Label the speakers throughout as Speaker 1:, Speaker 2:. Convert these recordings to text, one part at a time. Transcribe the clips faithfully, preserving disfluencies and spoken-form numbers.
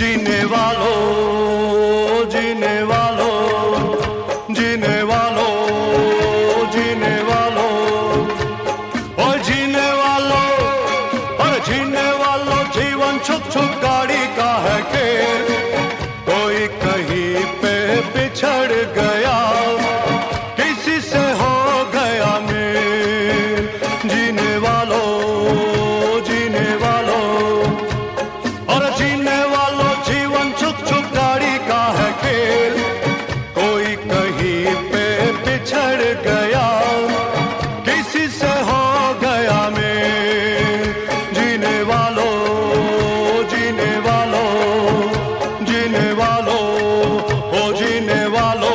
Speaker 1: जीने वालों जीने वालों जीने वालों जीने वालों और जीने वालों और जीने वालों जीवन छुक छुक गाड़ी का है खेल। कोई कहीं पे बिछड़ गया, किसी से हो गया मेल। जीने वालों जीने वालों और जीने वालों जीवन छुक छुक गाड़ी का है खेल। कोई कहीं पे बिछड़ गया, किसी से हो गया मेल। जीने वालों जीने वालों जीने वालों ओ जीने वालों।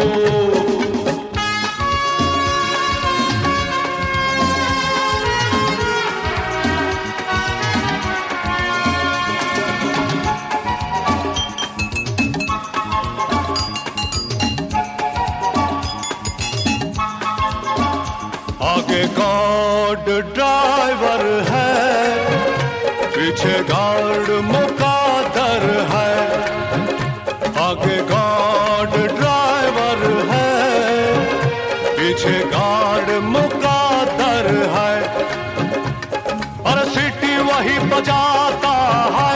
Speaker 1: आगे गार्ड ड्राइवर है, पीछे गार्ड मुकादर है। आगे गार्ड ड्राइवर है, पीछे गार्ड मुकादर है। और सीटी वही बजाता है,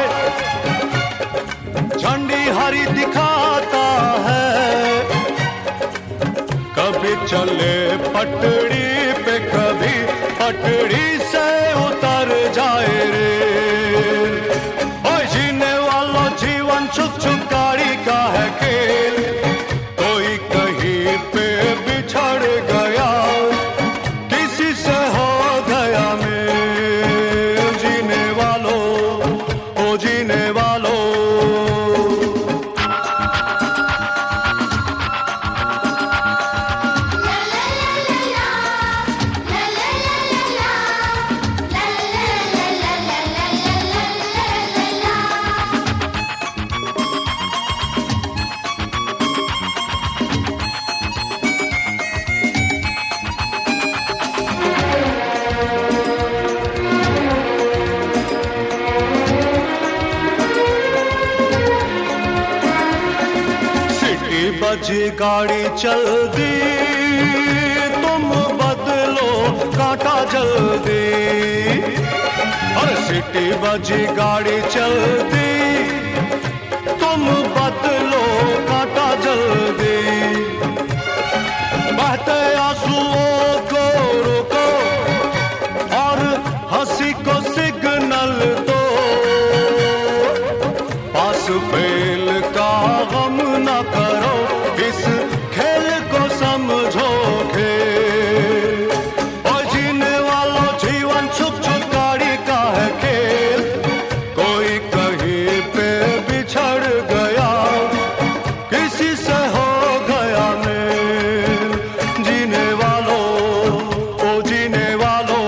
Speaker 1: झंडी हरी दिखाता है। कभी चले पटड़ी पे, कभी पटड़ी से उतर जाए रे। ओए जीने वालों जीवन छुक छुक गाड़ी का है खेल। कोई कहीं पे बिछड़ गया, किसी से हो गया मेल। जीने वालों ओ जीने वालों। बजी गाड़ी चल दी, तुम बदलो कांटा जल्दी। और सिटी बजी गाड़ी चल दी, तुम बदलो कांटा जल्दी। बहते आंसुओं को रोको और हंसी को सिग्नल दो। पास फेल का गम न करो, इस खेल को समझो खेल। और जीने वालों जीवन छुक छुक गाड़ी का है खेल। कोई कहीं पे बिछड़ गया, किसी से हो गया मेल। जीने वालों ओ जीने वालों।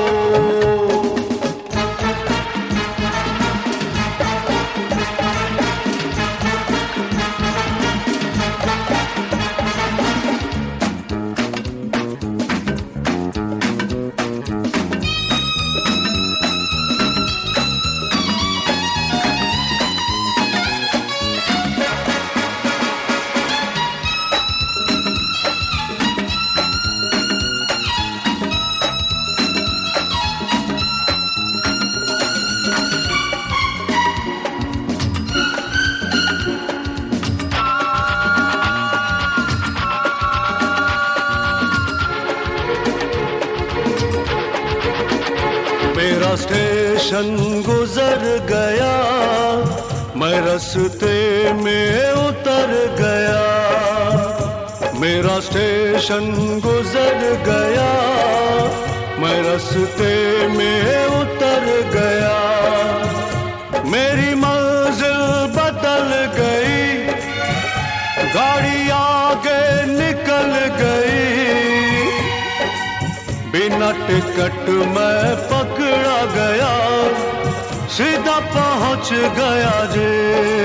Speaker 1: मेरा स्टेशन गुजर गया, मैं रास्ते में उतर गया। मेरा स्टेशन गुजर गया, मैं रास्ते में उतर गया। मेरी मंजिल बदल गई, गाड़ी आगे निकल गई। बिना टिकट मैं पकड़ा गया, सीधा पहुंच गया जे।